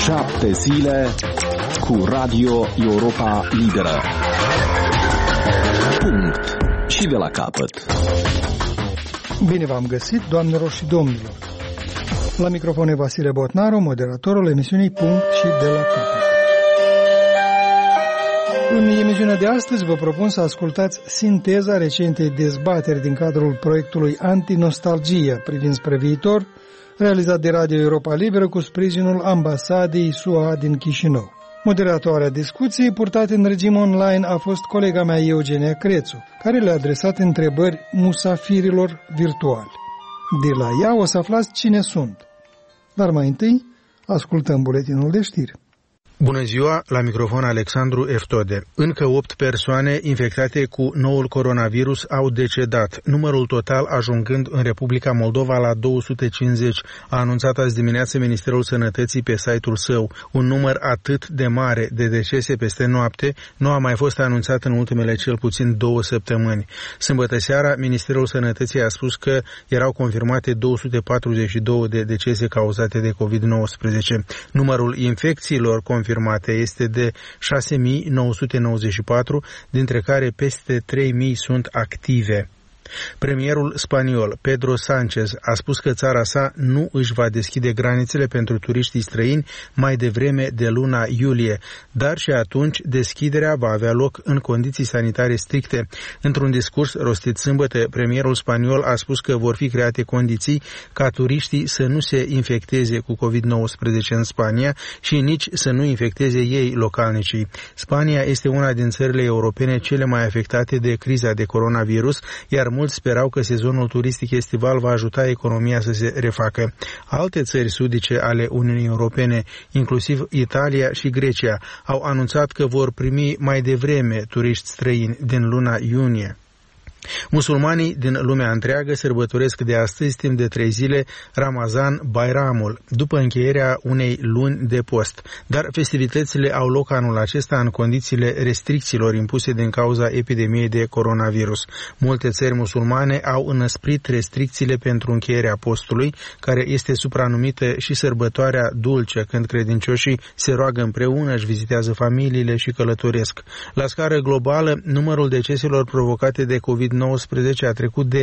7 zile cu Radio Europa Liberă. Punct. Și de la capăt. Bine v-am găsit, doamnelor și domnilor. La microfon e Vasile Botnaru, moderatorul emisiunii Punct și de la capăt. În emisiunea de astăzi vă propun să ascultați sinteza recentei dezbateri din cadrul proiectului Antinostalgia privind spre viitor, realizat de Radio Europa Liberă cu sprijinul Ambasadei SUA din Chișinău. Moderatoarea discuției purtate în regim online a fost colega mea Eugenia Crețu, care le-a adresat întrebări musafirilor virtuali. De la ea o să aflați cine sunt. Dar mai întâi, ascultăm buletinul de știri. Bună ziua, la microfon Alexandru Eftode. Încă 8 persoane infectate cu noul coronavirus au decedat, numărul total ajungând în Republica Moldova la 250, a anunțat azi dimineață Ministerul Sănătății pe site-ul său. Un număr atât de mare de decese peste noapte nu a mai fost anunțat în ultimele cel puțin 2 săptămâni. Sâmbătă seara, Ministerul Sănătății a spus că erau confirmate 242 de decese cauzate de COVID-19. Numărul infecțiilor confirmate este de 6.994, dintre care peste 3.000 sunt active. Premierul spaniol Pedro Sánchez a spus că țara sa nu își va deschide granițele pentru turiștii străini mai devreme de luna iulie, dar și atunci deschiderea va avea loc în condiții sanitare stricte. Într-un discurs rostit sâmbătă, premierul spaniol a spus că vor fi create condiții ca turiștii să nu se infecteze cu COVID-19 în Spania și nici să nu infecteze ei localnicii. Spania este una din țările europene cele mai afectate de criza de coronavirus, iar mulți sperau că sezonul turistic estival va ajuta economia să se refacă. Alte țări sudice ale Uniunii Europene, inclusiv Italia și Grecia, au anunțat că vor primi mai devreme turiști străini din luna iunie. Musulmanii din lumea întreagă sărbătoresc de astăzi timp de 3 zile Ramazan Bayramul, după încheierea unei luni de post. Dar festivitățile au loc anul acesta în condițiile restricțiilor impuse din cauza epidemiei de coronavirus. Multe țări musulmane au înăsprit restricțiile pentru încheierea postului, care este supranumită și sărbătoarea dulce, când credincioșii se roagă împreună, își vizitează familiile și călătoresc. La scară globală, numărul deceselor provocate de COVID-19 a trecut de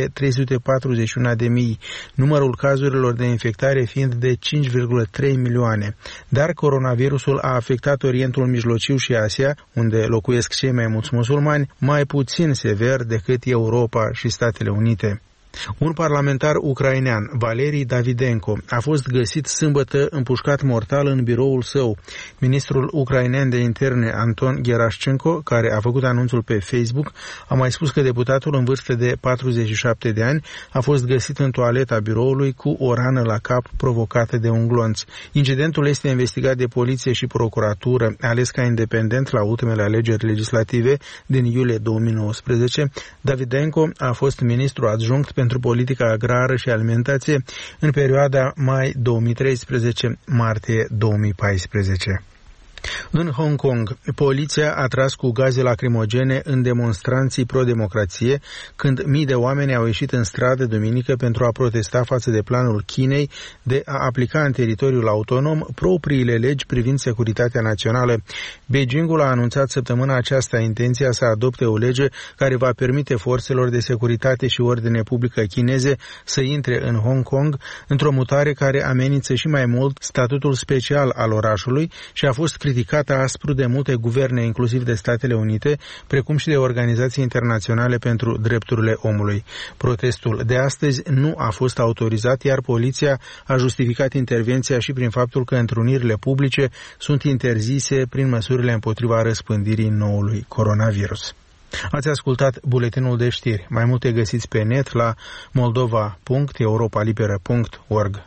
341.000, numărul cazurilor de infectare fiind de 5,3 milioane. Dar coronavirusul a afectat Orientul Mijlociu și Asia, unde locuiesc cei mai mulți musulmani, mai puțin sever decât Europa și Statele Unite. Un parlamentar ucrainean, Valeri Davidenko, a fost găsit sâmbătă împușcat mortal în biroul său. Ministrul ucrainean de interne, Anton Gerașcenko, care a făcut anunțul pe Facebook, a mai spus că deputatul în vârstă de 47 de ani a fost găsit în toaleta biroului cu o rană la cap provocată de un glonț. Incidentul este investigat de poliție și procuratură, ales ca independent la ultimele alegeri legislative din iulie 2019. Davidenko a fost ministru adjunct pentru politica agrară și alimentație în perioada mai 2013-martie 2014. În Hong Kong, poliția a tras cu gaze lacrimogene în demonstranții pro-democrație când mii de oameni au ieșit în stradă duminică pentru a protesta față de planul Chinei de a aplica în teritoriul autonom propriile legi privind securitatea națională. Beijingul a anunțat săptămâna aceasta intenția să adopte o lege care va permite forțelor de securitate și ordine publică chineze să intre în Hong Kong într-o mutare care amenință și mai mult statutul special al orașului și a fost criticată aspru de multe guverne, inclusiv de Statele Unite, precum și de organizații internaționale pentru drepturile omului. Protestul de astăzi nu a fost autorizat, iar poliția a justificat intervenția și prin faptul că întrunirile publice sunt interzise prin măsurile împotriva răspândirii noului coronavirus. Ați ascultat buletinul de știri. Mai multe găsiți pe net la moldova.europalibera.org.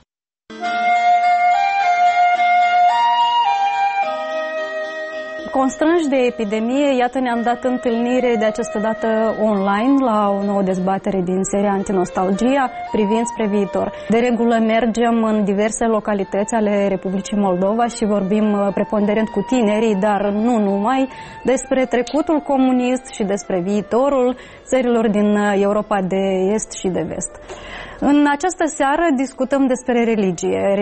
Constrânși de epidemie, iată ne-am dat întâlnire de această dată online la o nouă dezbatere din seria Antinostalgia privind spre viitor. De regulă mergem în diverse localități ale Republicii Moldova și vorbim preponderent cu tinerii, dar nu numai, despre trecutul comunist și despre viitorul țărilor din Europa de Est și de Vest. În această seară discutăm despre religie.